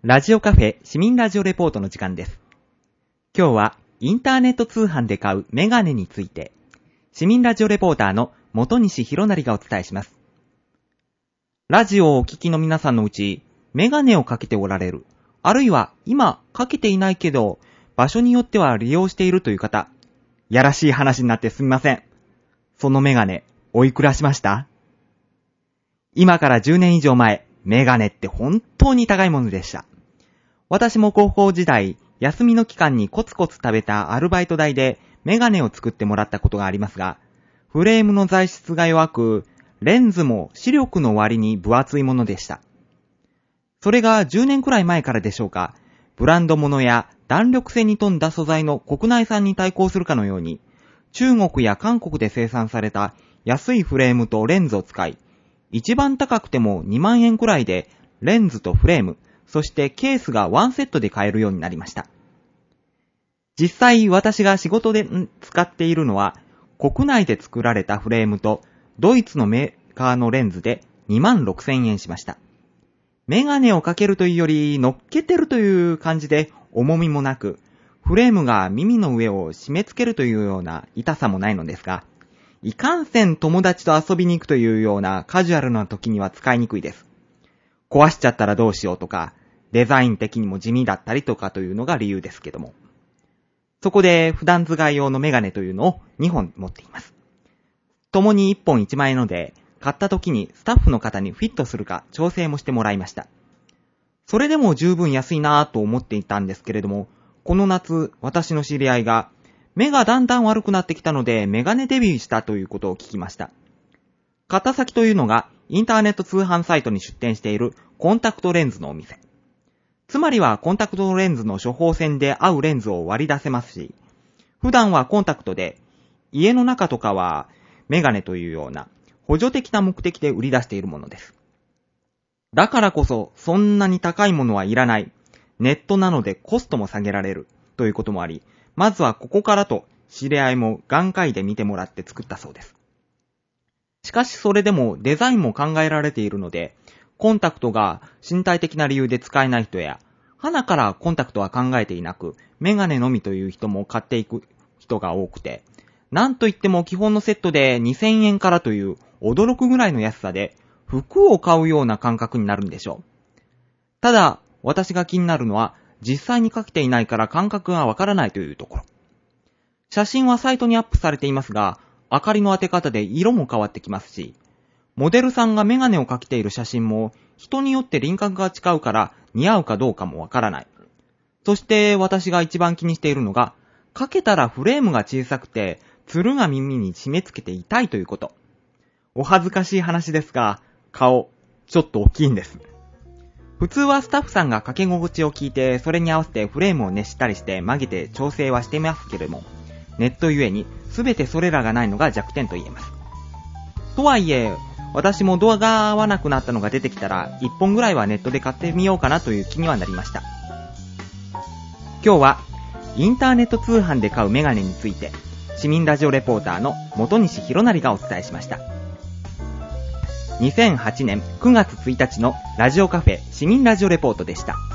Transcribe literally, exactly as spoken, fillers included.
ラジオカフェ市民ラジオレポートの時間です。今日はインターネット通販で買うメガネについて、市民ラジオレポーターの本西博成がお伝えします。ラジオをお聞きの皆さんのうち、メガネをかけておられる、あるいは今かけていないけど、場所によっては利用しているという方、やらしい話になってすみません。そのメガネ、おいくらしました？今からじゅうねん以上前、メガネって本当に高いものでした。私も高校時代、休みの期間にコツコツ食べたアルバイト代でメガネを作ってもらったことがありますが、フレームの材質が弱く、レンズも視力の割に分厚いものでした。それがじゅうねんくらい前からでしょうか、ブランド物や弾力性に富んだ素材の国内産に対抗するかのように、中国や韓国で生産された安いフレームとレンズを使い、一番高くてもにまんえんくらいでレンズとフレーム、そしてケースがワンセットで買えるようになりました。実際私が仕事で使っているのは国内で作られたフレームとドイツのメーカーのレンズでにまんろくせんえんしました。メガネをかけるというより乗っけてるという感じで重みもなく、フレームが耳の上を締め付けるというような痛さもないのですが、いかんせん友達と遊びに行くというようなカジュアルな時には使いにくいです。壊しちゃったらどうしようとか、デザイン的にも地味だったりとかというのが理由ですけども。そこで普段使い用のメガネというのをにほん持っています。共にいっぽんいちまんえんので、買った時にスタッフの方にフィットするか調整もしてもらいました。それでも十分安いなぁと思っていたんですけれども、この夏、私の知り合いが、目がだんだん悪くなってきたのでメガネデビューしたということを聞きました。買った先というのがインターネット通販サイトに出店しているコンタクトレンズのお店。つまりはコンタクトレンズの処方箋で合うレンズを割り出せますし、普段はコンタクトで、家の中とかはメガネというような補助的な目的で売り出しているものです。だからこそそんなに高いものはいらない。ネットなのでコストも下げられるということもあり、まずはここからと知り合いも眼科医で見てもらって作ったそうです。しかしそれでもデザインも考えられているので、コンタクトが身体的な理由で使えない人や、鼻からコンタクトは考えていなく、メガネのみという人も買っていく人が多くて、なんといっても基本のセットでにせんえんからという驚くぐらいの安さで、服を買うような感覚になるんでしょう。ただ、私が気になるのは、実際にかけていないから感覚がわからないというところ。写真はサイトにアップされていますが、明かりの当て方で色も変わってきますし、モデルさんがメガネをかけている写真も人によって輪郭が違うから似合うかどうかもわからない。そして私が一番気にしているのが、かけたらフレームが小さくて、つるが耳に締め付けて痛いということ。お恥ずかしい話ですが、顔、ちょっと大きいんです。普通はスタッフさんが掛け心地を聞いて、それに合わせてフレームを熱したりして曲げて調整はしていますけれども、ネットゆえに全てそれらがないのが弱点と言えます。とはいえ、私もドアが合わなくなったのが出てきたら、いっぽんぐらいはネットで買ってみようかなという気にはなりました。今日は、インターネット通販で買うメガネについて、市民ラジオレポーターの本西博成がお伝えしました。にせんはちねんくがつついたちのラジオカフェ市民ラジオレポートでした。